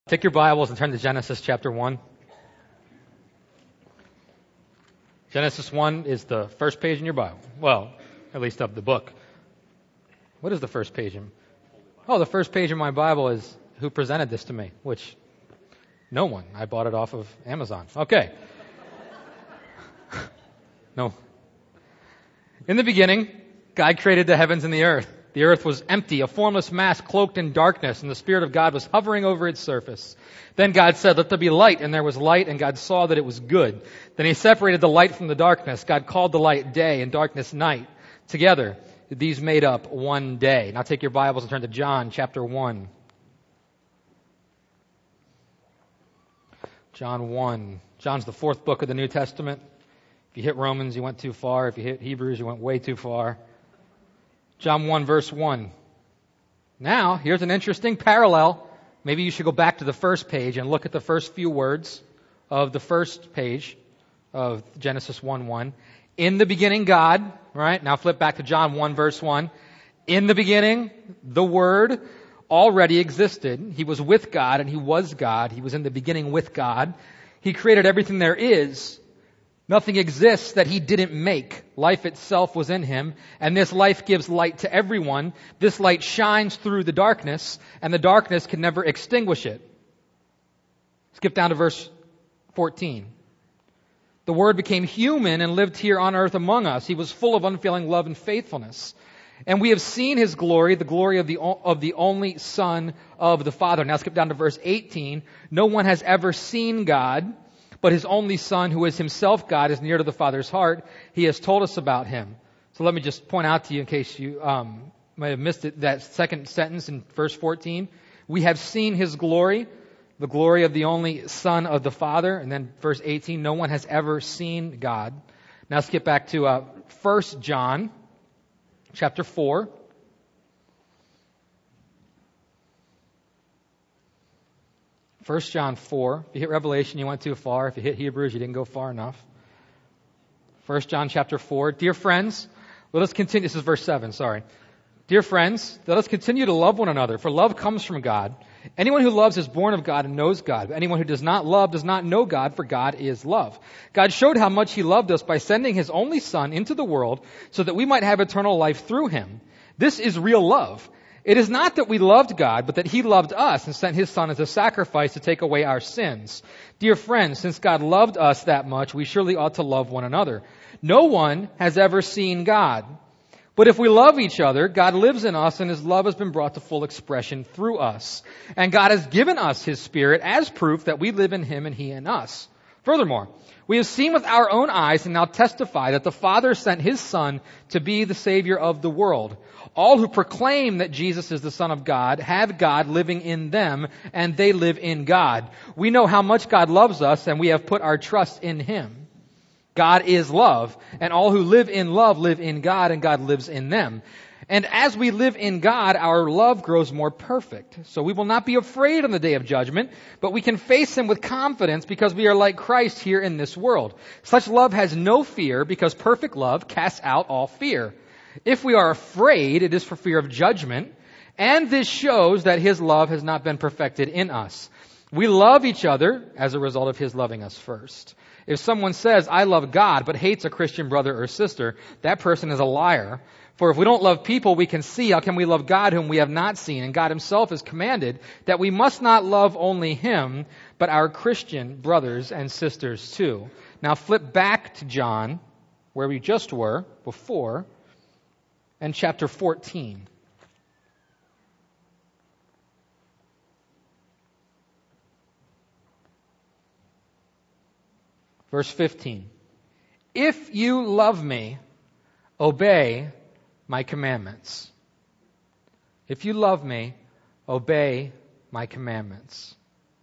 Take your Bibles and turn to Genesis chapter 1. Genesis 1 is the first page in your Bible. Well, at least of the book. What is the first page? The first page in my Bible is who presented this to me, which no one. I bought it off of Amazon. Okay. No. In the beginning, God created the heavens and the earth. The earth was empty, a formless mass cloaked in darkness, and the Spirit of God was hovering over its surface. Then God said, "Let there be light," and there was light, and God saw that it was good. Then He separated the light from the darkness. God called the light day and darkness night. Together, these made up one day. Now take your Bibles and turn to John chapter 1. John 1. John's the fourth book of the New Testament. If you hit Romans, you went too far. If you hit Hebrews, you went way too far. John 1, verse 1. Now, here's an interesting parallel. Maybe you should go back to the first page and look at the first few words of the first page of Genesis 1:1. In the beginning, God, right? Now flip back to John 1, verse 1. In the beginning, the Word already existed. He was with God and He was God. He was in the beginning with God. He created everything there is. Nothing exists that He didn't make. Life itself was in Him, and this life gives light to everyone. This light shines through the darkness, and the darkness can never extinguish it. Skip down to verse 14. The Word became human and lived here on earth among us. He was full of unfailing love and faithfulness. And we have seen His glory, the glory of the only Son of the Father. Now skip down to verse 18. No one has ever seen God, but His only Son, who is Himself God, is near to the Father's heart. He has told us about Him. So let me just point out to you, in case you might have missed it, that second sentence in verse 14. We have seen His glory, the glory of the only Son of the Father. And then verse 18, no one has ever seen God. Now skip back to 1 John chapter 4. 1 John 4. If you hit Revelation, you went too far. If you hit Hebrews, you didn't go far enough. 1 John chapter 4. Dear friends, let us continue. This is verse 7, sorry. Dear friends, let us continue to love one another, for love comes from God. Anyone who loves is born of God and knows God. But anyone who does not love does not know God, for God is love. God showed how much He loved us by sending His only Son into the world so that we might have eternal life through Him. This is real love. It is not that we loved God, but that He loved us and sent His Son as a sacrifice to take away our sins. Dear friends, since God loved us that much, we surely ought to love one another. No one has ever seen God. But if we love each other, God lives in us and His love has been brought to full expression through us. And God has given us His Spirit as proof that we live in Him and He in us. Furthermore, we have seen with our own eyes and now testify that the Father sent His Son to be the Savior of the world. All who proclaim that Jesus is the Son of God have God living in them, and they live in God. We know how much God loves us, and we have put our trust in Him. God is love, and all who live in love live in God, and God lives in them. And as we live in God, our love grows more perfect. So we will not be afraid on the day of judgment, but we can face Him with confidence because we are like Christ here in this world. Such love has no fear, because perfect love casts out all fear. If we are afraid, it is for fear of judgment, and this shows that His love has not been perfected in us. We love each other as a result of His loving us first. If someone says, "I love God," but hates a Christian brother or sister, that person is a liar. For if we don't love people we can see, how can we love God whom we have not seen? And God Himself has commanded that we must not love only Him, but our Christian brothers and sisters too. Now flip back to John, where we just were before, and chapter 14. Verse 15. If you love me, obey my commandments. If you love me, obey my commandments.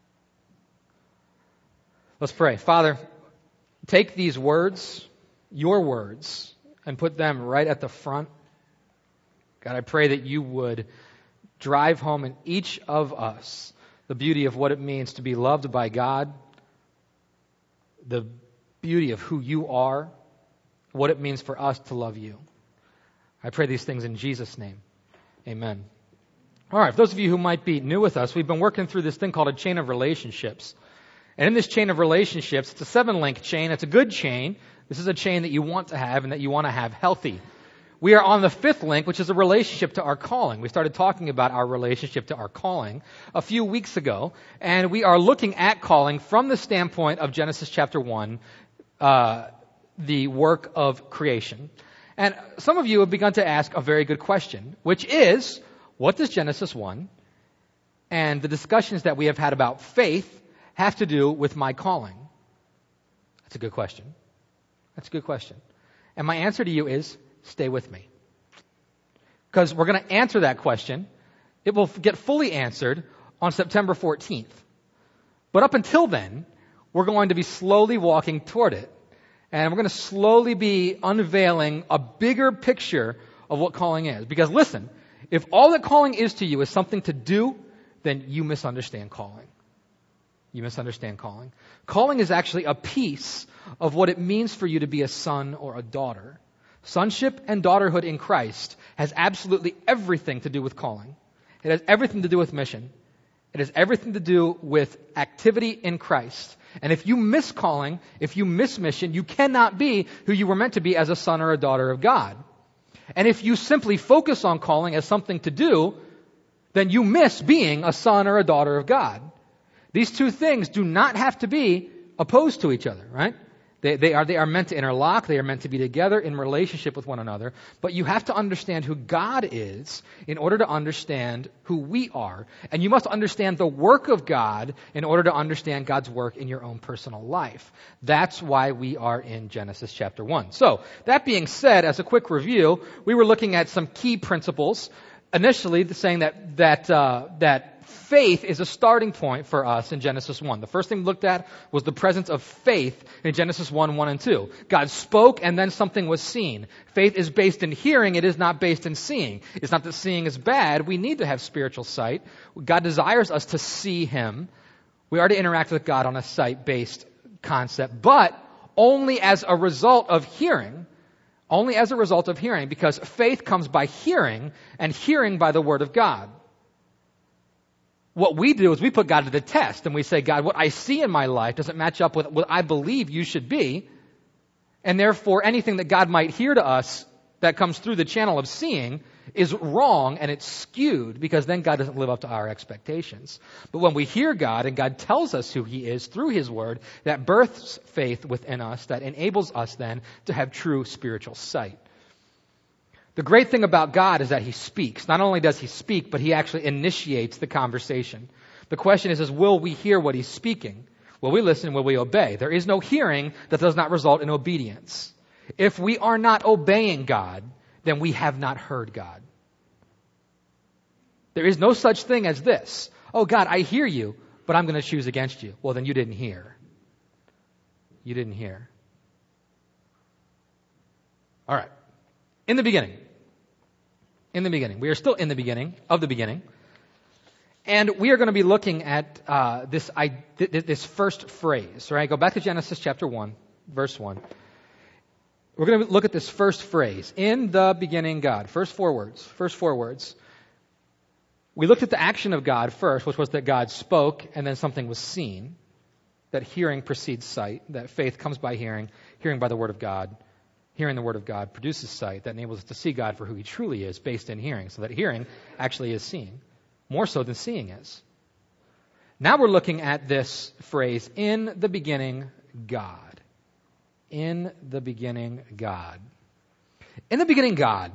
Let's pray. Father, take these words, your words, and put them right at the front. God, I pray that you would drive home in each of us the beauty of what it means to be loved by God, the beauty of who you are, what it means for us to love you. I pray these things in Jesus' name. Amen. All right, for those of you who might be new with us, we've been working through this thing called a chain of relationships. And in this chain of relationships, it's a 7-link chain. It's a good chain. This is a chain that you want to have and that you want to have healthy. We are on the 5th link, which is a relationship to our calling. We started talking about our relationship to our calling a few weeks ago, and we are looking at calling from the standpoint of Genesis chapter 1, the work of creation. And some of you have begun to ask a very good question, which is, what does Genesis 1 and the discussions that we have had about faith have to do with my calling? That's a good question. That's a good question. And my answer to you is, stay with me. Because we're going to answer that question. It will get fully answered on September 14th. But up until then, we're going to be slowly walking toward it. And we're going to slowly be unveiling a bigger picture of what calling is. Because listen, if all that calling is to you is something to do, then you misunderstand calling. You misunderstand calling. Calling is actually a piece of what it means for you to be a son or a daughter. Sonship and daughterhood in Christ has absolutely everything to do with calling. It has everything to do with mission. It has everything to do with activity in Christ. And if you miss calling, if you miss mission, you cannot be who you were meant to be as a son or a daughter of God. And if you simply focus on calling as something to do, then you miss being a son or a daughter of God. These two things do not have to be opposed to each other, right? They are meant to interlock. They are meant to be together in relationship with one another. But you have to understand who God is in order to understand who we are. And you must understand the work of God in order to understand God's work in your own personal life. That's why we are in Genesis chapter 1. So, that being said, as a quick review, we were looking at some key principles. Initially, saying that faith is a starting point for us in Genesis 1. The first thing we looked at was the presence of faith in Genesis 1, 1 and 2. God spoke and then something was seen. Faith is based in hearing. It is not based in seeing. It's not that seeing is bad. We need to have spiritual sight. God desires us to see Him. We are to interact with God on a sight-based concept, but only as a result of hearing. Only as a result of hearing, because faith comes by hearing, and hearing by the Word of God. What we do is we put God to the test, and we say, God, what I see in my life doesn't match up with what I believe you should be, and therefore anything that God might hear to us that comes through the channel of seeing is wrong, and it's skewed, because then God doesn't live up to our expectations. But when we hear God, and God tells us who He is through His Word, that births faith within us, that enables us then to have true spiritual sight. The great thing about God is that He speaks. Not only does He speak, but He actually initiates the conversation. The question is will we hear what He's speaking? Will we listen? Will we obey? There is no hearing that does not result in obedience. If we are not obeying God, then we have not heard God. There is no such thing as this. Oh God, I hear you, but I'm going to choose against you. Well, then you didn't hear. You didn't hear. All right. In the beginning. We are still in the beginning of the beginning. And we are going to be looking at this first phrase, right? Go back to Genesis chapter 1, verse 1. We're going to look at this first phrase. In the beginning, God. First four words. We looked at the action of God first, which was that God spoke and then something was seen. That hearing precedes sight. That faith comes by hearing. Hearing by the Word of God. Hearing the Word of God produces sight. That enables us to see God for who He truly is based in hearing. So that hearing actually is seeing. More so than seeing is. Now we're looking at this phrase, in the beginning, God. In the beginning, God. In the beginning, God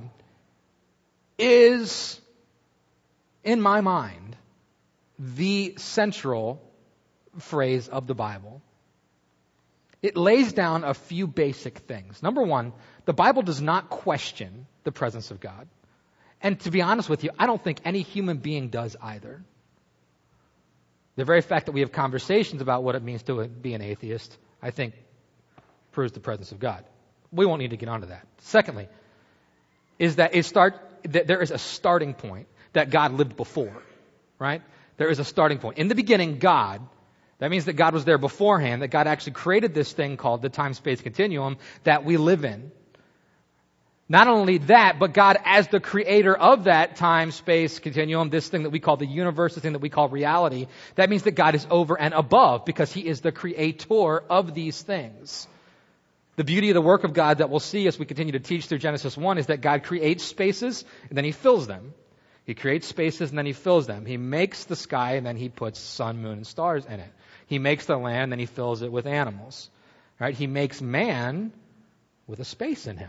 is, in my mind, the central phrase of the Bible. It lays down a few basic things. Number one, the Bible does not question the presence of God. And to be honest with you, I don't think any human being does either. The very fact that we have conversations about what it means to be an atheist, I think, proves the presence of God. We won't need to get onto that. Secondly, is that there is a starting point that God lived before, right? There is a starting point. In the beginning, God, that means that God was there beforehand, that God actually created this thing called the time-space continuum that we live in. Not only that, but God as the creator of that time-space continuum, this thing that we call the universe, the thing that we call reality, that means that God is over and above because he is the creator of these things. The beauty of the work of God that we'll see as we continue to teach through Genesis 1 is that God creates spaces and then he fills them. He creates spaces and then he fills them. He makes the sky and then he puts sun, moon, and stars in it. He makes the land and then he fills it with animals. Right? He makes man with a space in him.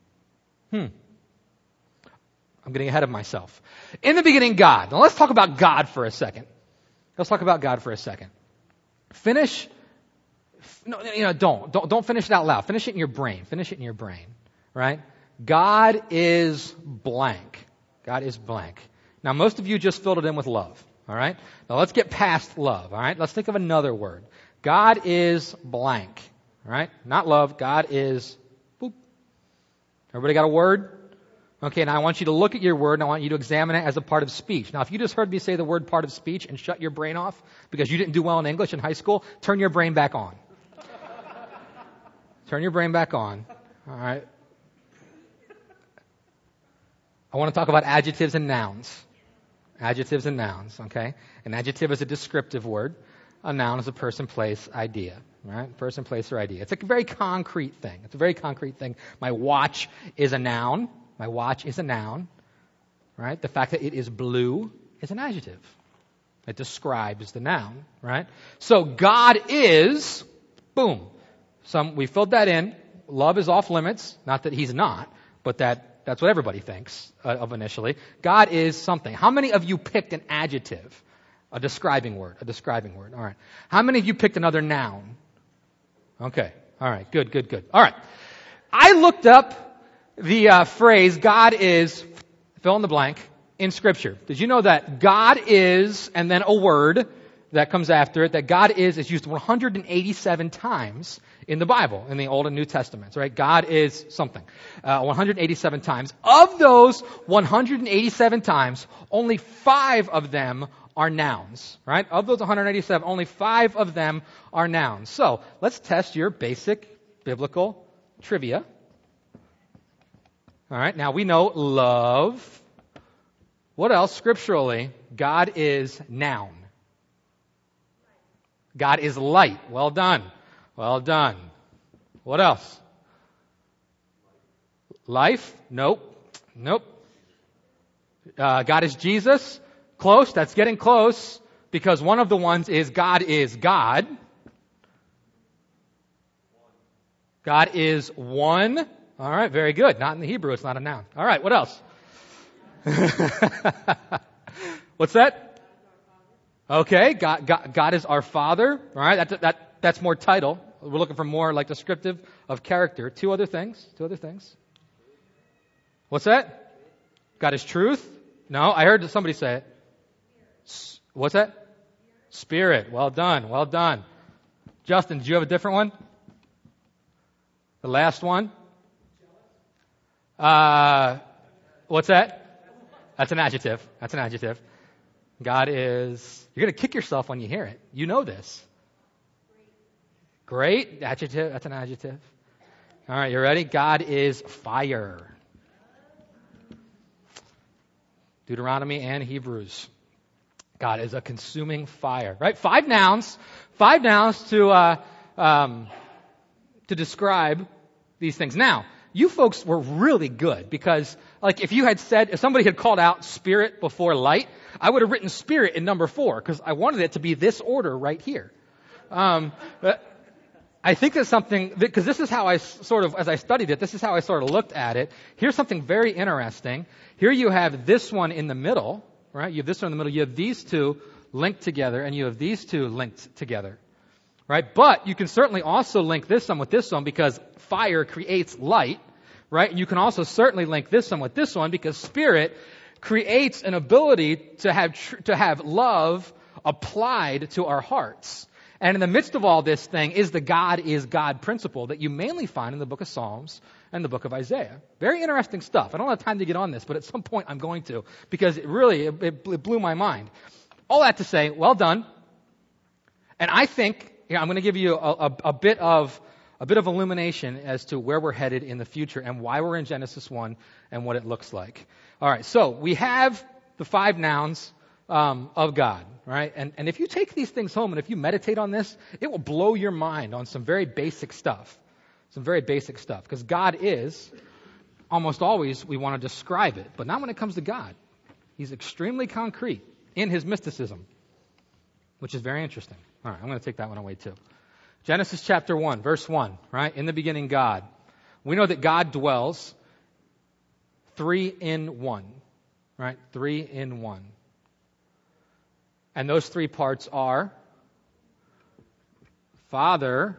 I'm getting ahead of myself. In the beginning, God. Now let's talk about God for a second. Finish. No, don't finish it out loud. Finish it in your brain. Right? God is blank. Now most of you just filled it in with love. All right? Now let's get past love. All right? Let's think of another word. God is blank. All right? Not love. God is boop. Everybody got a word? Okay, now I want you to look at your word and I want you to examine it as a part of speech. Now if you just heard me say the word part of speech and shut your brain off because you didn't do well in English in high school, turn your brain back on. All right? I want to talk about adjectives and nouns. Okay? An adjective is a descriptive word. A noun is a person, place, idea. Right? Person, place, or idea. It's a very concrete thing. My watch is a noun. Right? The fact that it is blue is an adjective. It describes the noun. Right? So God is, boom. We filled that in. Love is off limits. Not that he's not, but that's what everybody thinks of initially. God is something. How many of you picked an adjective? A describing word. All right. How many of you picked another noun? Okay. All right. Good. All right. I looked up the phrase God is, fill in the blank, in Scripture. Did you know that God is, and then a word that comes after it, that God is used 187 times in the Bible, in the Old and New Testaments, right? God is something. 187 times. Of those 187 times, only 5 of them are nouns, right? Of those 187, only 5 of them are nouns. So, let's test your basic biblical trivia. All right, now we know love. What else scripturally? God is noun. God is light. Well done. What else? Life? Nope. God is Jesus. Close. That's getting close because one of the ones is God is God. God is one. All right, very good. Not in the Hebrew. It's not a noun. All right, what else? What's that? Okay, God is our Father. All right, that's more title. We're looking for more like descriptive of character. Two other things. What's that? God is truth. No, I heard somebody say it. What's that? Spirit. Well done. Justin, did you have a different one? The last one? What's that? That's an adjective. God is, you're going to kick yourself when you hear it. You know this. Great. Adjective. That's an adjective. All right, you ready? God is fire. Deuteronomy and Hebrews. God is a consuming fire. Right? 5 nouns to describe these things. Now, you folks were really good because, if somebody had called out spirit before light, I would have written spirit in number 4 because I wanted it to be this order right here. I think there's something, because this is how as I studied it, this is how I sort of looked at it. Here's something very interesting. Here you have this one in the middle, right? You have this one in the middle. You have these two linked together, and you have these two linked together, right? But you can certainly also link this one with this one because fire creates light, right? And you can also certainly link this one with this one because spirit creates an ability to have love applied to our hearts. And in the midst of all this thing is the God is God principle that you mainly find in the book of Psalms and the book of Isaiah. Very interesting stuff. I don't have time to get on this, but at some point I'm going to because it blew my mind. All that to say, well done. And I think, I'm going to give you a bit of a bit of illumination as to where we're headed in the future and why we're in Genesis 1 and what it looks like. All right, so we have the 5 nouns of God, right? And if you take these things home and if you meditate on this, it will blow your mind on some very basic stuff. Some very basic stuff. Because God is, almost always we want to describe it, but not when it comes to God. He's extremely concrete in his mysticism, which is very interesting. All right, I'm going to take that one away too. Genesis chapter 1, verse 1, right? In the beginning, God. We know that God dwells 3 in 1, right? 3 in 1. And those 3 parts are Father,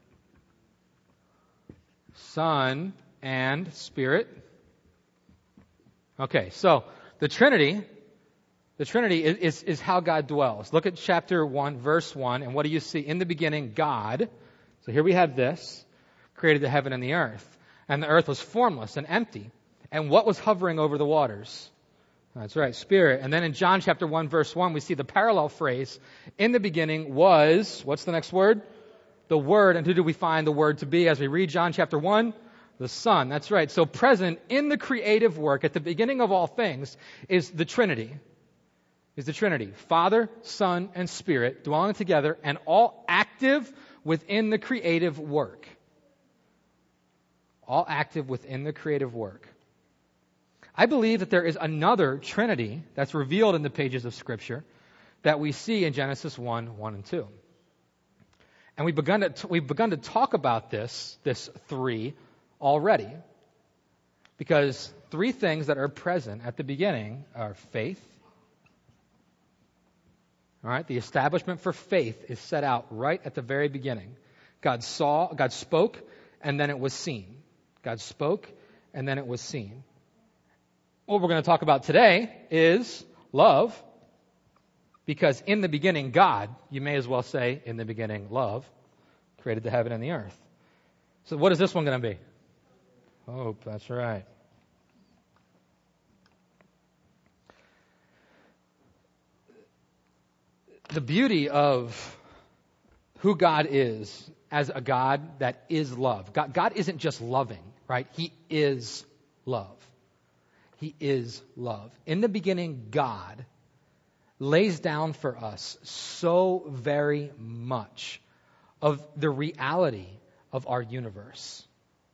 Son, and Spirit. Okay, so the Trinity is how God dwells. Look at chapter 1, verse 1, and what do you see? In the beginning, God, so here we have this, created the heaven and the earth. And the earth was formless and empty. And what was hovering over the waters? That's right, Spirit. And then in John chapter 1, verse 1, we see the parallel phrase, in the beginning was, what's the next word? The Word. And who do we find the Word to be as we read John chapter 1? The Son. That's right. So present in the creative work at the beginning of all things is the Trinity. Father, Son, and Spirit dwelling together and all active within the creative work. All active within the creative work. I believe that there is another Trinity that's revealed in the pages of Scripture that we see in Genesis 1, 1 and 2. And we've begun to talk about this 3 already. Because 3 things that are present at the beginning are faith. All right, the establishment for faith is set out right at the very beginning. God spoke, and then it was seen. God spoke, and then it was seen. What we're going to talk about today is love, because in the beginning, God, you may as well say, in the beginning, love, created the heaven and the earth. So what is this one going to be? Hope, that's right. The beauty of who God is as a God that is love. God isn't just loving, right? He is love. He is love. In the beginning, God lays down for us so very much of the reality of our universe.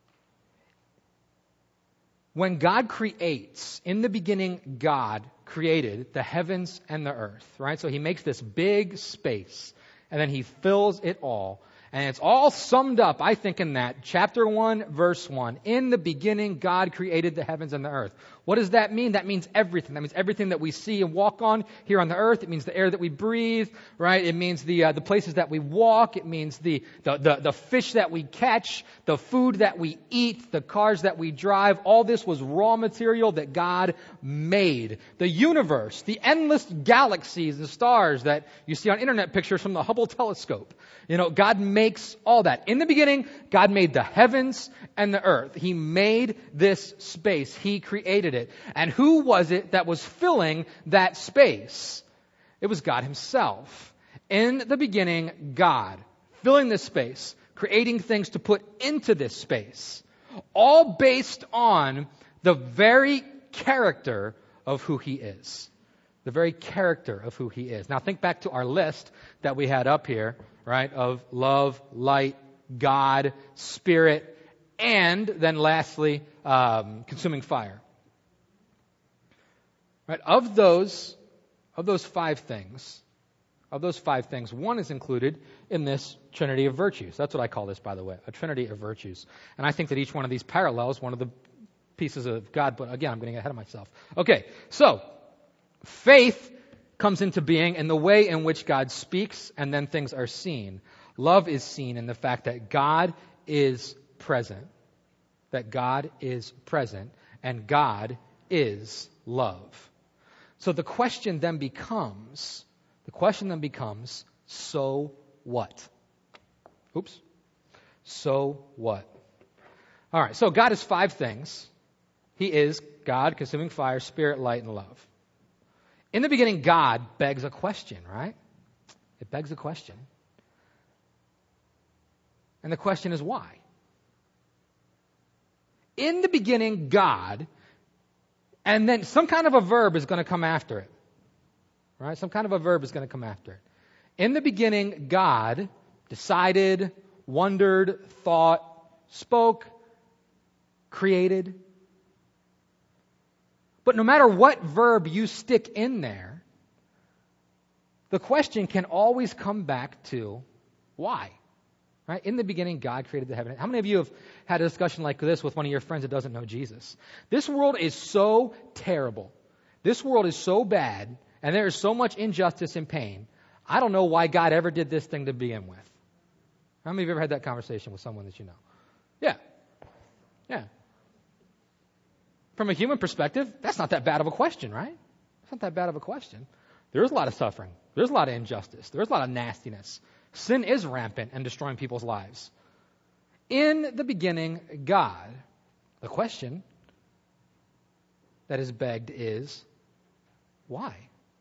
When God creates, in the beginning, God created the heavens and the earth, right? So he makes this big space, and then he fills it all. And it's all summed up, I think, in that chapter 1, verse 1. In the beginning, God created the heavens and the earth. What does that mean? That means everything. That means everything that we see and walk on here on the earth. It means the air that we breathe, right? It means the places that we walk. It means the fish that we catch, the food that we eat, the cars that we drive. All this was raw material that God made. The universe, the endless galaxies and stars that you see on internet pictures from the Hubble telescope. God makes all that. In the beginning, God made the heavens and the earth. He made this space. He created it. And who was it that was filling that space? It was God himself. In the beginning, God, filling this space, creating things to put into this space, all based on the very character of who he is. The very character of who he is. Now think back to our list that we had up here, right, of love, light, God, Spirit, and then lastly, consuming fire. Right? Of those 5 things, one is included in this Trinity of virtues. That's what I call this, by the way, a Trinity of virtues. And I think that each one of these parallels one of the pieces of God, but again, I'm getting ahead of myself. Okay, so faith comes into being in the way in which God speaks, and then things are seen. Love is seen in the fact that God is present. That God is present, and God is love. So the question then becomes, so what? Oops. So what? All right, so God is 5 things. He is God, consuming fire, Spirit, light, and love. In the beginning, God begs a question, right? It begs a question. And the question is why? In the beginning, God, and then some kind of a verb is going to come after it. Right? Some kind of a verb is going to come after it. In the beginning, God decided, wondered, thought, spoke, created. But no matter what verb you stick in there, the question can always come back to why. Right? In the beginning, God created the heaven. How many of you have had a discussion like this with one of your friends that doesn't know Jesus? This world is so terrible. This world is so bad, and there is so much injustice and pain. I don't know why God ever did this thing to begin with. How many of you have ever had that conversation with someone that you know? Yeah. Yeah. From a human perspective, that's not that bad of a question, right? It's not that bad of a question. There's a lot of suffering. There's a lot of injustice. There's a lot of nastiness. Sin is rampant and destroying people's lives. In the beginning, God. The question that is begged is, why?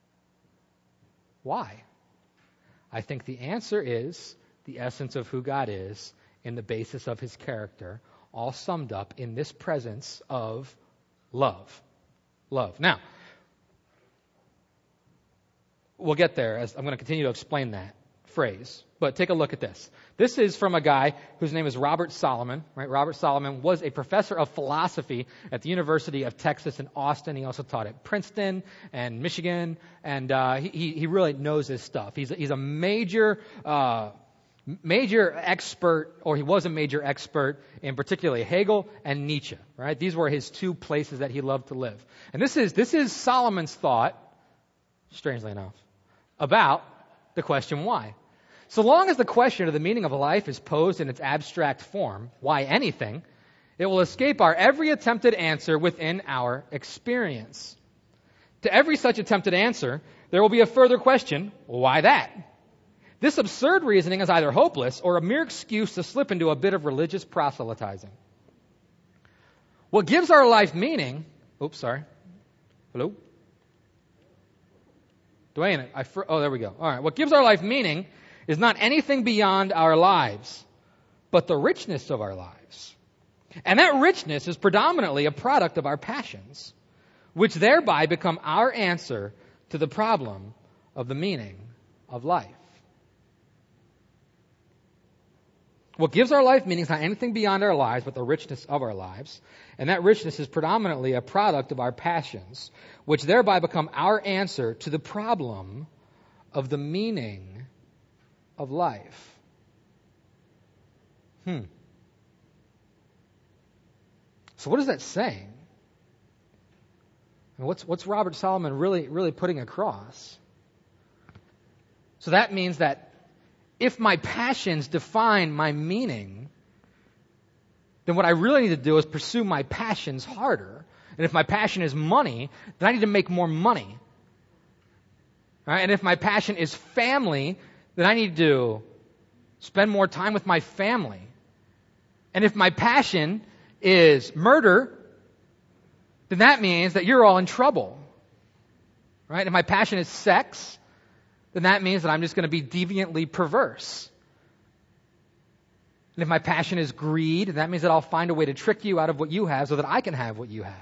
Why? I think the answer is the essence of who God is in the basis of his character, all summed up in this presence of love. Love. Now, we'll get there as I'm going to continue to explain that phrase. But take a look at this. This is from a guy whose name is Robert Solomon. Right? Robert Solomon was a professor of philosophy at the University of Texas in Austin. He also taught at Princeton and Michigan, and he really knows his stuff. He's a major expert, or he was a major expert in particularly Hegel and Nietzsche. Right? These were his two places that he loved to live. And this is Solomon's thought, strangely enough, about the question why. So long as the question of the meaning of life is posed in its abstract form, why anything, it will escape our every attempted answer within our experience. To every such attempted answer, there will be a further question, why that? This absurd reasoning is either hopeless or a mere excuse to slip into a bit of religious proselytizing. What gives our life meaning... Oops, sorry. Hello? Dwayne, there we go. All right. What gives our life meaning is not anything beyond our lives, but the richness of our lives. And that richness is predominantly a product of our passions, which thereby become our answer to the problem of the meaning of life. What gives our life meaning is not anything beyond our lives, but the richness of our lives. And that richness is predominantly a product of our passions, which thereby become our answer to the problem of the meaning of life. So what is that saying? And what's Robert Solomon really putting across? So that means that if my passions define my meaning, then what I really need to do is pursue my passions harder. And if my passion is money, then I need to make more money. Right? And if my passion is family, then I need to spend more time with my family. And if my passion is murder, then that means that you're all in trouble. Right? If my passion is sex, then that means that I'm just going to be deviantly perverse. And if my passion is greed, that means that I'll find a way to trick you out of what you have so that I can have what you have.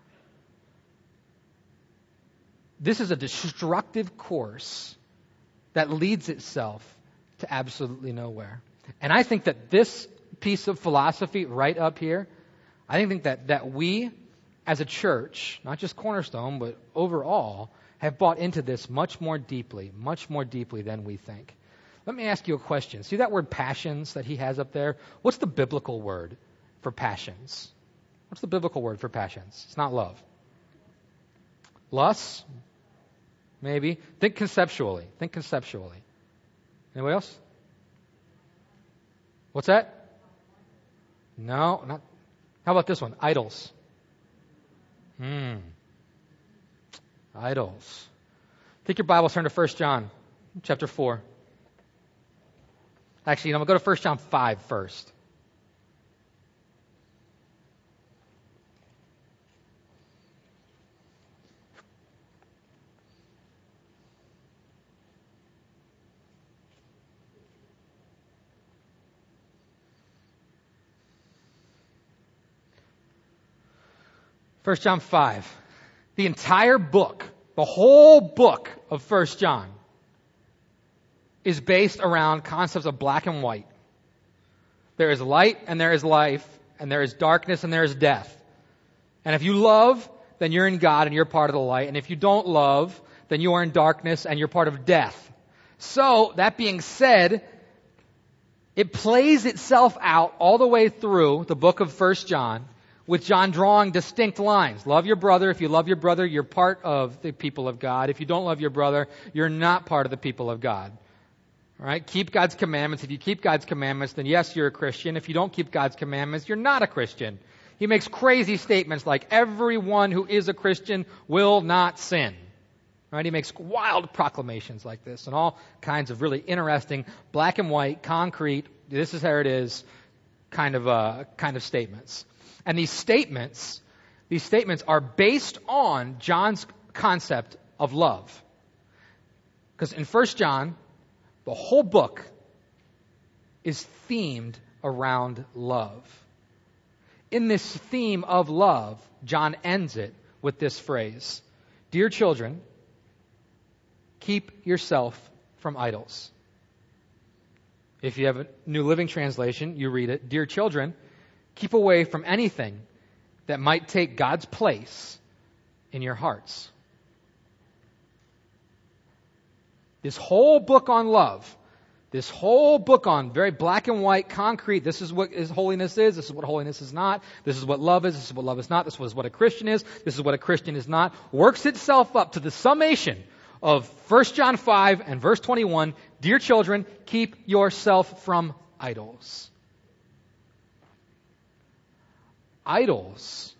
This is a destructive course that leads itself to absolutely nowhere. And I think that this piece of philosophy right up here, I think that we as a church, not just Cornerstone, but overall, have bought into this much more deeply than we think. Let me ask you a question. See that word passions that he has up there? What's the biblical word for passions? What's the biblical word for passions? It's not love. Lust? Maybe. Think conceptually. Anybody else? What's that? No, not. How about this one? Idols. Idols. Take your Bibles, turn to 1 John chapter 4. Actually, I'm going to go to 1 John 5 first. 1 John 5. The entire book, the whole book of 1 John is based around concepts of black and white. There is light and there is life, and there is darkness and there is death. And if you love, then you're in God and you're part of the light. And if you don't love, then you are in darkness and you're part of death. So, that being said, it plays itself out all the way through the book of 1 John, with John drawing distinct lines. Love your brother. If you love your brother, you're part of the people of God. If you don't love your brother, you're not part of the people of God. All right? Keep God's commandments. If you keep God's commandments, then yes, you're a Christian. If you don't keep God's commandments, you're not a Christian. He makes crazy statements like, everyone who is a Christian will not sin. Right? He makes wild proclamations like this and all kinds of really interesting black and white, concrete, this is how it is, kind of statements. And these statements are based on John's concept of love. Because in 1 John, the whole book is themed around love. In this theme of love, John ends it with this phrase, "Dear children, keep yourself from idols." If you have a New Living Translation, you read it, "Dear children, keep away from anything that might take God's place in your hearts." This whole book on love, this whole book on very black and white, concrete, this is what holiness is, this is what holiness is not, this is what love is, this is what love is not, this is what a Christian is, this is what a Christian is not, works itself up to the summation of 1 John 5 and verse 21, "Dear children, keep yourself from idols." Idols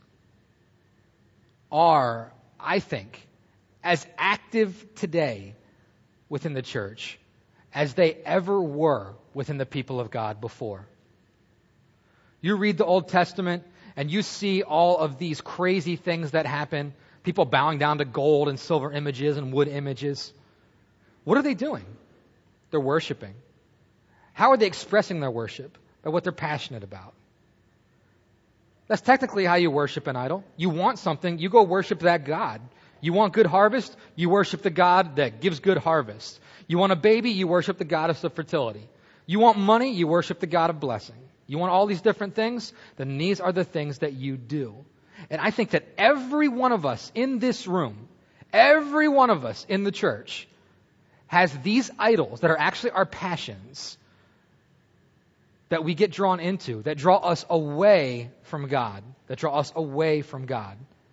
are, I think, as active today within the church as they ever were within the people of God before. You read the Old Testament and you see all of these crazy things that happen, people bowing down to gold and silver images and wood images. What are they doing? They're worshiping. How are they expressing their worship? By what they're passionate about. That's technically how you worship an idol. You want something, you go worship that God. You want good harvest, you worship the God that gives good harvest. You want a baby, you worship the goddess of fertility. You want money, you worship the God of blessing. You want all these different things, then these are the things that you do. And I think that every one of us in this room, every one of us in the church, has these idols that are actually our passions that we get drawn into, that draw us away from God, that draw us away from God.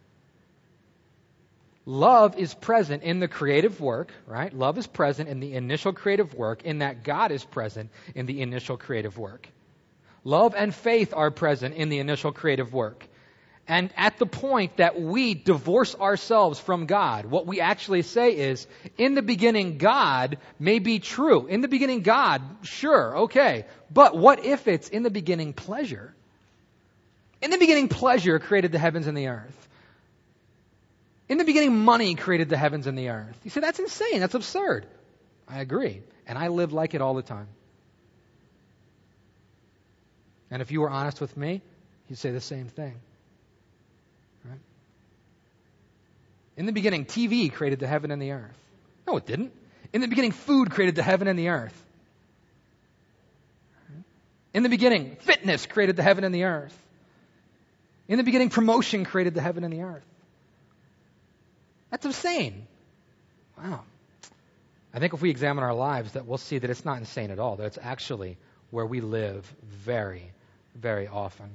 Love is present in the creative work, right? Love is present in the initial creative work, in that God is present in the initial creative work. Love and faith are present in the initial creative work. And at the point that we divorce ourselves from God, what we actually say is, in the beginning, God may be true. In the beginning, God, sure, okay. But what if it's in the beginning pleasure? In the beginning, pleasure created the heavens and the earth. In the beginning, money created the heavens and the earth. You say, that's insane, that's absurd. I agree. And I live like it all the time. And if you were honest with me, you'd say the same thing. Right? In the beginning, TV created the heaven and the earth. No, it didn't. In the beginning, food created the heaven and the earth. In the beginning, fitness created the heaven and the earth. In the beginning, promotion created the heaven and the earth. That's insane. Wow. I think if we examine our lives, that we'll see that it's not insane at all. That it's actually where we live very, very often.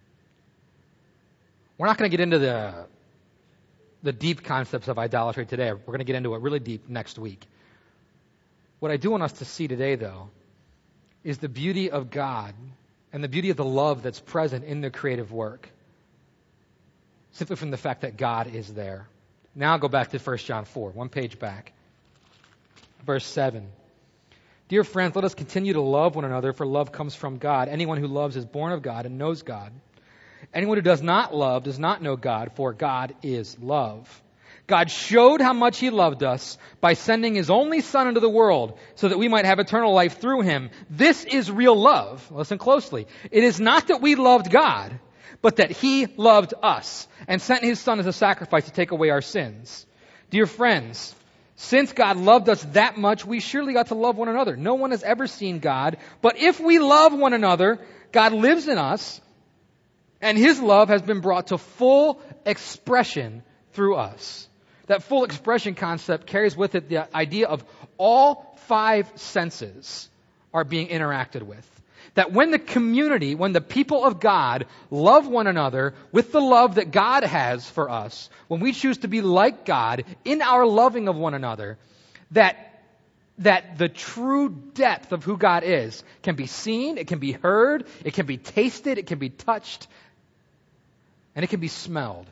We're not going to get into the deep concepts of idolatry today. We're going to get into it really deep next week. What I do want us to see today, though, is the beauty of God and the beauty of the love that's present in the creative work. Simply from the fact that God is there. Now I'll go back to 1 John 4, one page back. Verse 7. Dear friends, let us continue to love one another, for love comes from God. Anyone who loves is born of God and knows God. Anyone who does not love does not know God, for God is love. God showed how much He loved us by sending His only Son into the world so that we might have eternal life through Him. This is real love. Listen closely. It is not that we loved God, but that he loved us and sent his Son as a sacrifice to take away our sins. Dear friends, since God loved us that much, we surely ought to love one another. No one has ever seen God, but if we love one another, God lives in us, and his love has been brought to full expression through us. That full expression concept carries with it the idea of all 5 senses are being interacted with. That when the community, when the people of God love one another with the love that God has for us, when we choose to be like God in our loving of one another, that the true depth of who God is can be seen, it can be heard, it can be tasted, it can be touched, and it can be smelled.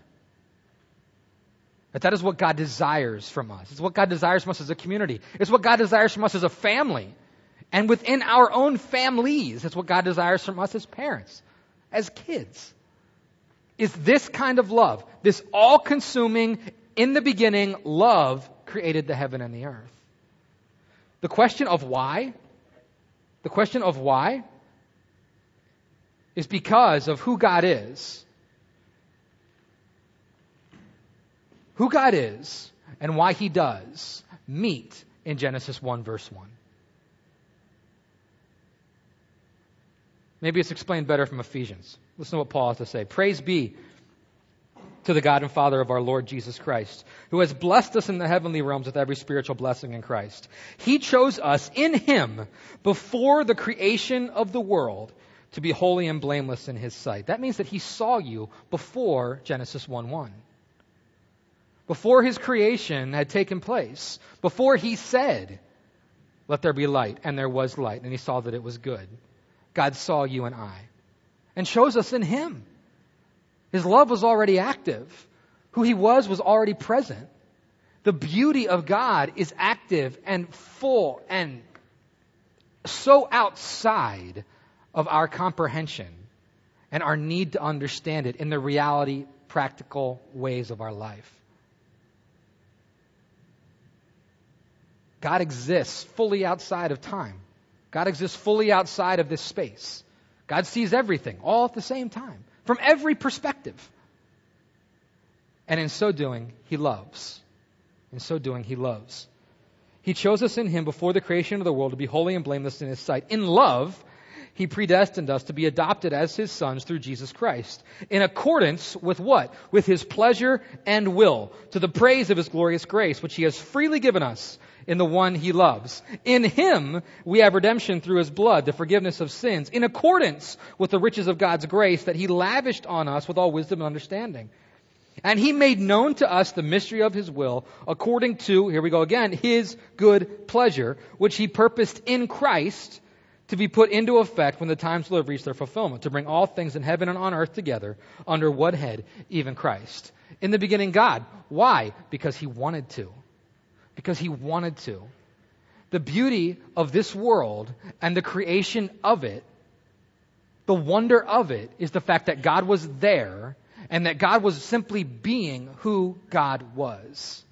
That is what God desires from us. It's what God desires from us as a community. It's what God desires from us as a family. And within our own families, it's what God desires from us as parents, as kids. Is this kind of love, this all-consuming, in the beginning, love created the heaven and the earth. The question of why is because of who God is. Who God is and why he does meet in Genesis 1 verse 1. Maybe it's explained better from Ephesians. Listen to what Paul has to say. Praise be to the God and Father of our Lord Jesus Christ, who has blessed us in the heavenly realms with every spiritual blessing in Christ. He chose us in him before the creation of the world to be holy and blameless in his sight. That means that he saw you before Genesis 1:1. Before his creation had taken place. Before he said, "Let there be light," and there was light, and he saw that it was good. God saw you and I and chose us in him. His love was already active. Who he was already present. The beauty of God is active and full and so outside of our comprehension and our need to understand it in the reality, practical ways of our life. God exists fully outside of time. God exists fully outside of this space. God sees everything all at the same time, from every perspective. And in so doing, he loves. In so doing, he loves. He chose us in him before the creation of the world to be holy and blameless in his sight. In love, he predestined us to be adopted as his sons through Jesus Christ, in accordance with what? With his pleasure and will, to the praise of his glorious grace, which he has freely given us in the one he loves. In him we have redemption through his blood, the forgiveness of sins, in accordance with the riches of God's grace that he lavished on us with all wisdom and understanding. And he made known to us the mystery of his will, according to, here we go again, his good pleasure, which he purposed in Christ to be put into effect when the times will have reached their fulfillment, to bring all things in heaven and on earth together under one head, even Christ. In the beginning, God. Why? Because he wanted to. Because he wanted to. The beauty of this world and the creation of it, the wonder of it, is the fact that God was there and that God was simply being who God was.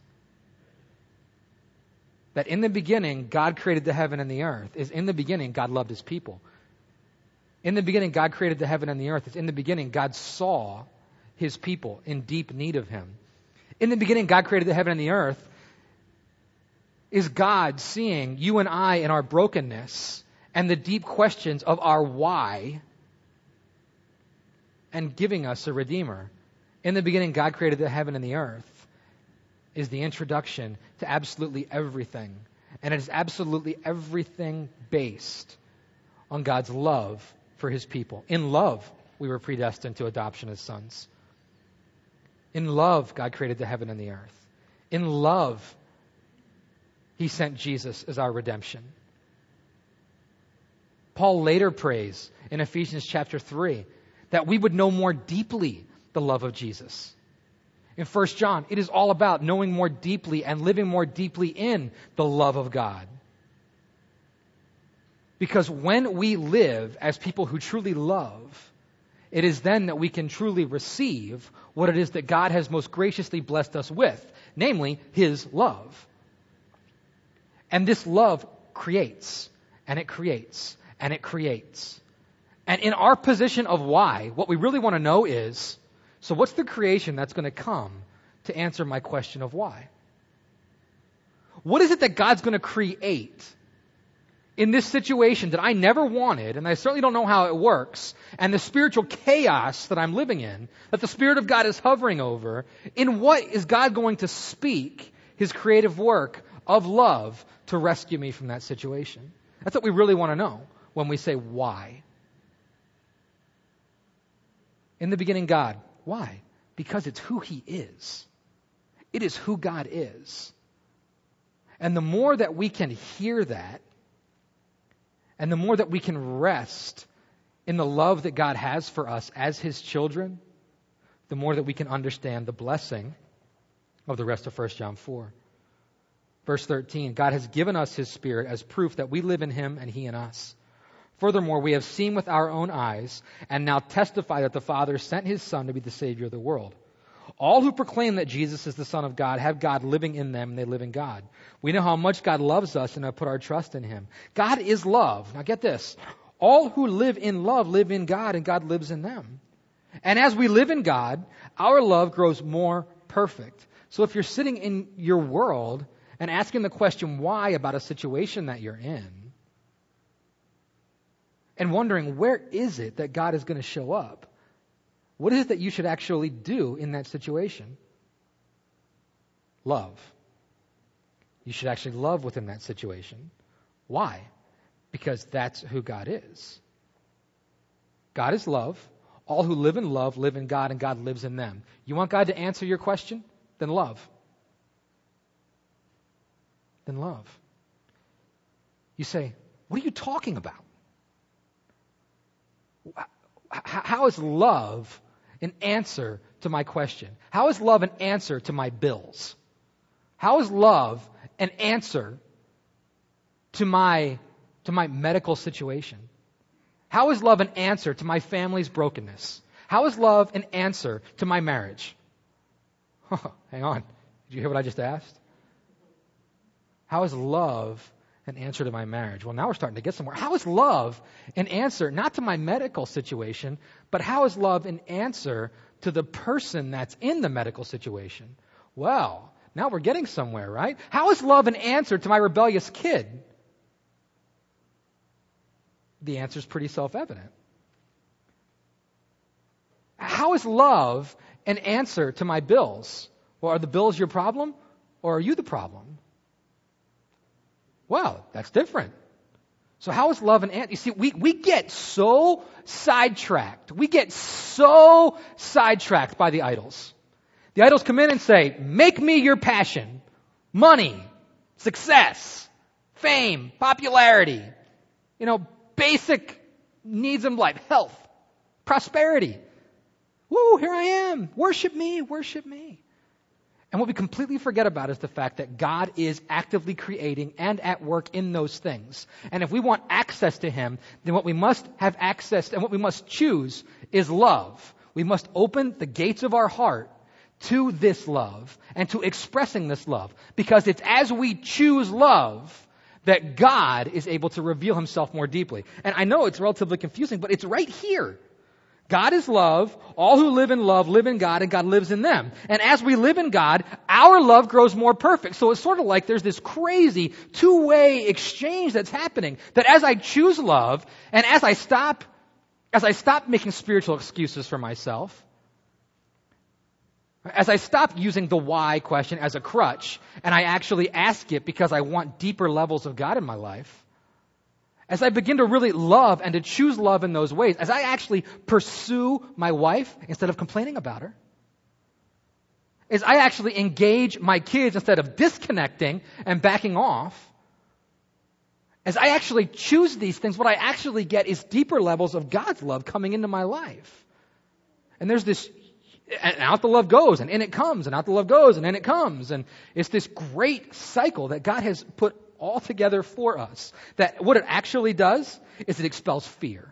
That in the beginning, God created the heaven and the earth. Is in the beginning, God loved his people. In the beginning, God created the heaven and the earth. Is in the beginning, God saw his people in deep need of him. In the beginning, God created the heaven and the earth. Is God seeing you and I in our brokenness and the deep questions of our why and giving us a Redeemer. In the beginning, God created the heaven and the earth is the introduction to absolutely everything. And it is absolutely everything based on God's love for his people. In love, we were predestined to adoption as sons. In love, God created the heaven and the earth. In love, he sent Jesus as our redemption. Paul later prays in Ephesians chapter 3 that we would know more deeply the love of Jesus. In 1 John, it is all about knowing more deeply and living more deeply in the love of God. Because when we live as people who truly love, it is then that we can truly receive what it is that God has most graciously blessed us with, namely his love. And this love creates, and it creates, and it creates. And in our position of why, what we really want to know is, so what's the creation that's going to come to answer my question of why? What is it that God's going to create in this situation that I never wanted, and I certainly don't know how it works, and the spiritual chaos that I'm living in, that the Spirit of God is hovering over, in what is God going to speak His creative work of love to rescue me from that situation? That's what we really want to know when we say why. In the beginning, God. Why? Because it's who He is. It is who God is. And the more that we can hear that, and the more that we can rest in the love that God has for us as His children, the more that we can understand the blessing of the rest of 1 John 4. Verse 13, God has given us His Spirit as proof that we live in Him and He in us. Furthermore, we have seen with our own eyes and now testify that the Father sent His Son to be the Savior of the world. All who proclaim that Jesus is the Son of God have God living in them, and they live in God. We know how much God loves us and have put our trust in Him. God is love. Now get this. All who live in love live in God, and God lives in them. And as we live in God, our love grows more perfect. So if you're sitting in your world and asking the question why about a situation that you're in, and wondering where is it that God is going to show up, what is it that you should actually do in that situation? Love. You should actually love within that situation. Why? Because that's who God is. God is love. All who live in love live in God, and God lives in them. You want God to answer your question? Then love. Then love. You say, what are you talking about? How is love an answer to my question? How is love an answer to my bills? How is love an answer to my medical situation? How is love an answer to my family's brokenness? How is love an answer to my marriage? Hang on. Did you hear what I just asked? How is love an answer to my marriage? Well, now we're starting to get somewhere. How is love an answer, not to my medical situation, but how is love an answer to the person that's in the medical situation? Well, now we're getting somewhere, right? How is love an answer to my rebellious kid? The answer is pretty self-evident. How is love an answer to my bills? Well, are the bills your problem, or are you the problem? Well, that's different. So how is love an answer? You see, we get so sidetracked. We get so sidetracked by the idols. The idols come in and say, make me your passion. Money, success, fame, popularity, basic needs in life, health, prosperity. Woo, here I am. Worship me, worship me. And what we completely forget about is the fact that God is actively creating and at work in those things. And if we want access to Him, then what we must have access and what we must choose is love. We must open the gates of our heart to this love and to expressing this love. Because it's as we choose love that God is able to reveal Himself more deeply. And I know it's relatively confusing, but it's right here. God is love. All who live in love live in God, and God lives in them. And as we live in God, our love grows more perfect. So it's sort of like there's this crazy two-way exchange that's happening. That as I choose love, and as I stop making spiritual excuses for myself, as I stop using the why question as a crutch, and I actually ask it because I want deeper levels of God in my life, as I begin to really love and to choose love in those ways, as I actually pursue my wife instead of complaining about her, as I actually engage my kids instead of disconnecting and backing off, as I actually choose these things, what I actually get is deeper levels of God's love coming into my life. And there's this, and out the love goes, and in it comes, and out the love goes, and in it comes. And it's this great cycle that God has put all together for us. That what it actually does is it expels fear.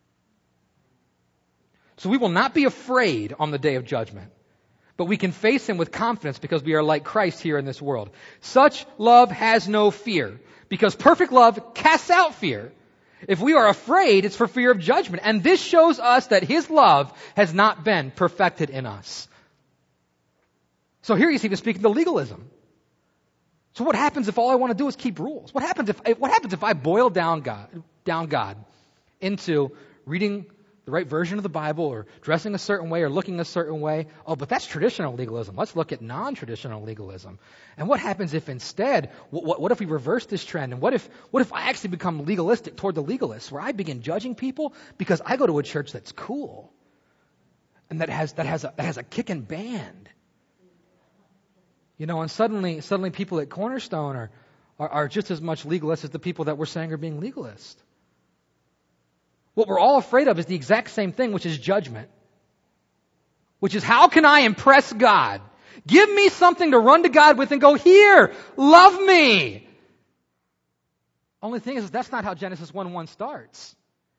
So we will not be afraid on the day of judgment, but we can face Him with confidence because we are like Christ here in this world. Such love has no fear, because perfect love casts out fear. If we are afraid, it's for fear of judgment. And this shows us that His love has not been perfected in us. So here he's even speaking to legalism. So what happens if all I want to do is keep rules? What happens if I boil down God into reading the right version of the Bible or dressing a certain way or looking a certain way? Oh, but that's traditional legalism. Let's look at non-traditional legalism. And what happens if instead, what if we reverse this trend? And what if I actually become legalistic toward the legalists, where I begin judging people because I go to a church that's cool and that has a kicking band? You know, and suddenly people at Cornerstone are just as much legalists as the people that we're saying are being legalist. What we're all afraid of is the exact same thing, which is judgment. Which is, how can I impress God? Give me something to run to God with and go, here, love me. Only thing is, that's not how Genesis 1:1 starts.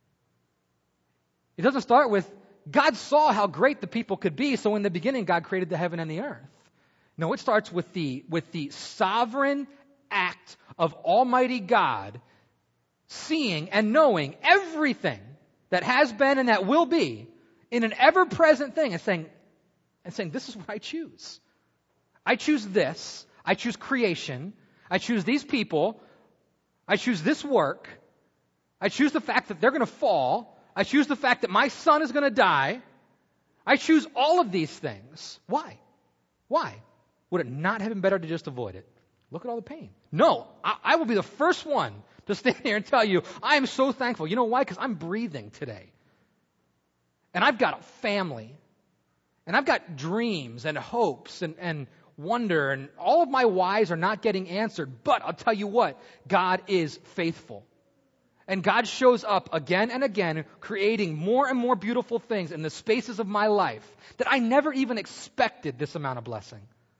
It doesn't start with, God saw how great the people could be, so in the beginning God created the heaven and the earth. No, it starts with the sovereign act of Almighty God seeing and knowing everything that has been and that will be in an ever-present thing and saying, this is what I choose. I choose this. I choose creation. I choose these people. I choose this work. I choose the fact that they're going to fall. I choose the fact that my son is going to die. I choose all of these things. Why? Why? Would it not have been better to just avoid it? Look at all the pain. No, I will be the first one to stand here and tell you, I am so thankful. You know why? Because I'm breathing today. And I've got a family. And I've got dreams and hopes and wonder. And all of my whys are not getting answered. But I'll tell you what, God is faithful. And God shows up again and again, creating more and more beautiful things in the spaces of my life that I never even expected this amount of blessing.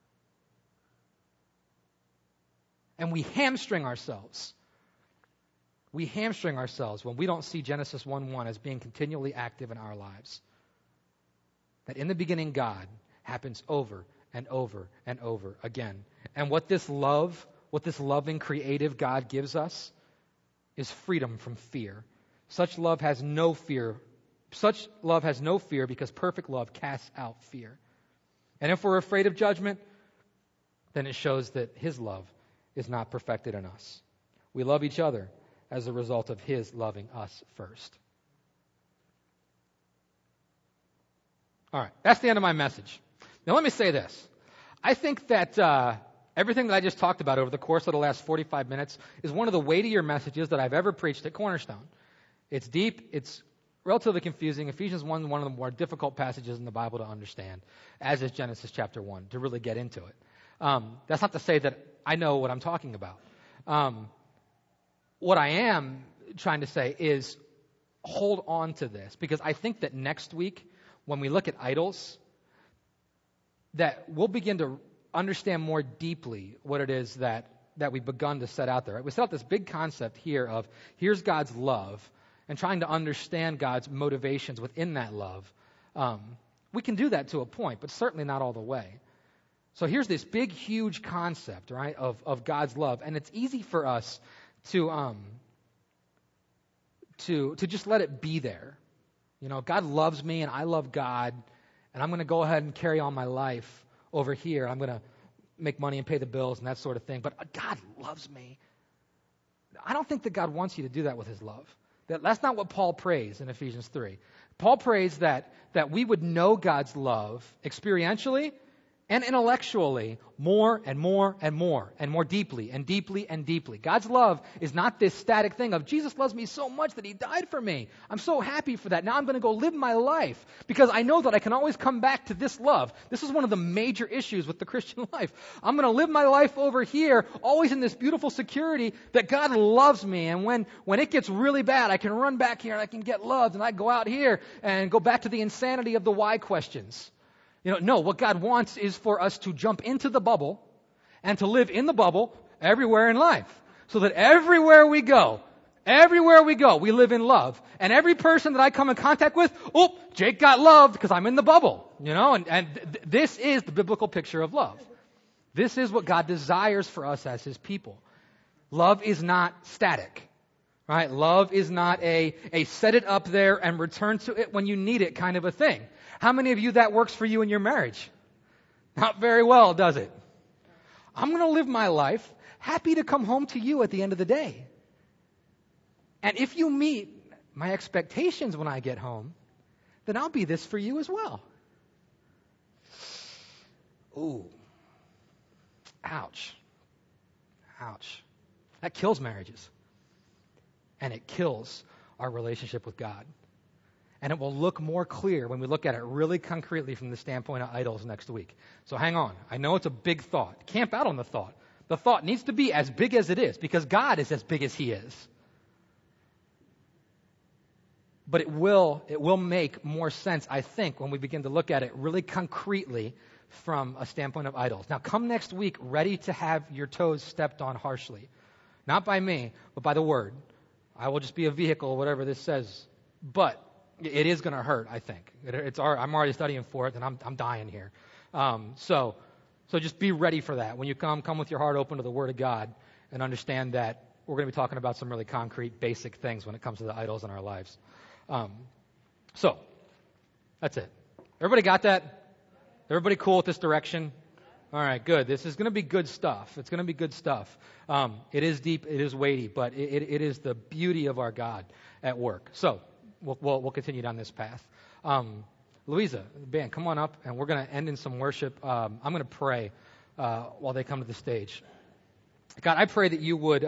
And we hamstring ourselves. We hamstring ourselves when we don't see Genesis 1:1 as being continually active in our lives. That in the beginning, God happens over and over and over again. And what this loving, creative God gives us is freedom from fear. Such love has no fear. Such love has no fear because perfect love casts out fear. And if we're afraid of judgment, then it shows that His love is not perfected in us. We love each other as a result of His loving us first. All right, that's the end of my message. Now let me say this. I think that everything that I just talked about over the course of the last 45 minutes is one of the weightier messages that I've ever preached at Cornerstone. It's deep, it's relatively confusing. Ephesians 1 is one of the more difficult passages in the Bible to understand, as is Genesis chapter 1, to really get into it. That's not to say that I know what I'm talking about. What I am trying to say is hold on to this, because I think that next week, when we look at idols, that we'll begin to understand more deeply what it is that we've begun to set out there. Right? We set out this big concept here of here's God's love, and trying to understand God's motivations within that love. We can do that to a point, but certainly not all the way. So here's this big, huge concept, right, of God's love, and it's easy for us to just let it be there. You know, God loves me, and I love God, and I'm going to go ahead and carry on my life over here. I'm going to make money and pay the bills and that sort of thing. But God loves me. I don't think that God wants you to do that with His love. That's not what Paul prays in Ephesians 3. Paul prays that we would know God's love experientially and intellectually more and more and more and more deeply and deeply and deeply. God's love is not this static thing of Jesus loves me so much that He died for me. I'm so happy for that. Now I'm going to go live my life because I know that I can always come back to this love. This is one of the major issues with the Christian life. I'm going to live my life over here, always in this beautiful security that God loves me. And when it gets really bad, I can run back here and I can get loved. And I go out here and go back to the insanity of the why questions. You know, no, what God wants is for us to jump into the bubble and to live in the bubble everywhere in life. So that everywhere we go, we live in love. And every person that I come in contact with, Jake got loved because I'm in the bubble. You know, and this is the biblical picture of love. This is what God desires for us as His people. Love is not static. Right? Love is not a set it up there and return to it when you need it kind of a thing. How many of you that works for you in your marriage? Not very well, does it? I'm going to live my life happy to come home to you at the end of the day. And if you meet my expectations when I get home, then I'll be this for you as well. Ooh. Ouch. Ouch. That kills marriages. And it kills our relationship with God. And it will look more clear when we look at it really concretely from the standpoint of idols next week. So hang on. I know it's a big thought. Camp out on the thought. The thought needs to be as big as it is because God is as big as He is. But it will make more sense, I think, when we begin to look at it really concretely from a standpoint of idols. Now, come next week ready to have your toes stepped on harshly. Not by me, but by the Word. I will just be a vehicle, whatever this says. But it is going to hurt, I think. I'm already studying for it, and I'm dying here. So just be ready for that. When you come with your heart open to the Word of God and understand that we're going to be talking about some really concrete, basic things when it comes to the idols in our lives. So that's it. Everybody got that? Everybody cool with this direction? All right, good. This is going to be good stuff. It's going to be good stuff. It is deep, it is weighty, but it is the beauty of our God at work. So we'll continue down this path. Louisa, band, come on up, and we're going to end in some worship. I'm going to pray while they come to the stage. God, I pray that you would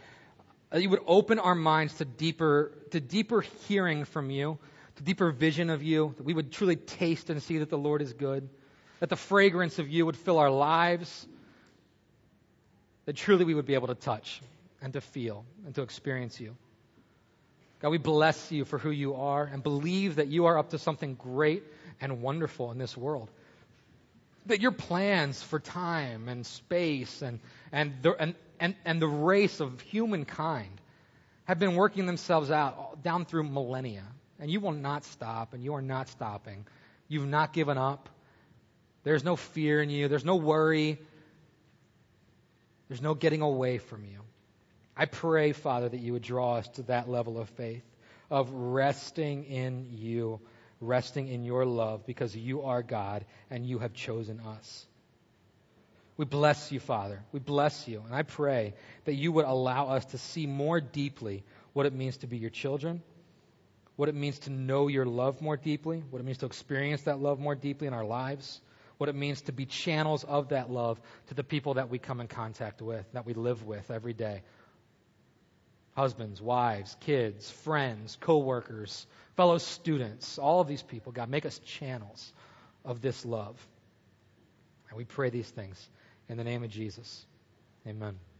open our minds to deeper hearing from you, to deeper vision of you, that we would truly taste and see that the Lord is good, that the fragrance of you would fill our lives, that truly we would be able to touch and to feel and to experience you. God, we bless you for who you are and believe that you are up to something great and wonderful in this world. That your plans for time and space and the race of humankind have been working themselves out down through millennia. And you will not stop, and you are not stopping. You've not given up. There's no fear in you. There's no worry. There's no getting away from you. I pray, Father, that you would draw us to that level of faith, of resting in you, resting in your love, because you are God and you have chosen us. We bless you, Father. We bless you. And I pray that you would allow us to see more deeply what it means to be your children, what it means to know your love more deeply, what it means to experience that love more deeply in our lives, what it means to be channels of that love to the people that we come in contact with, that we live with every day. Husbands, wives, kids, friends, co-workers, fellow students, all of these people, God, make us channels of this love. And we pray these things in the name of Jesus. Amen.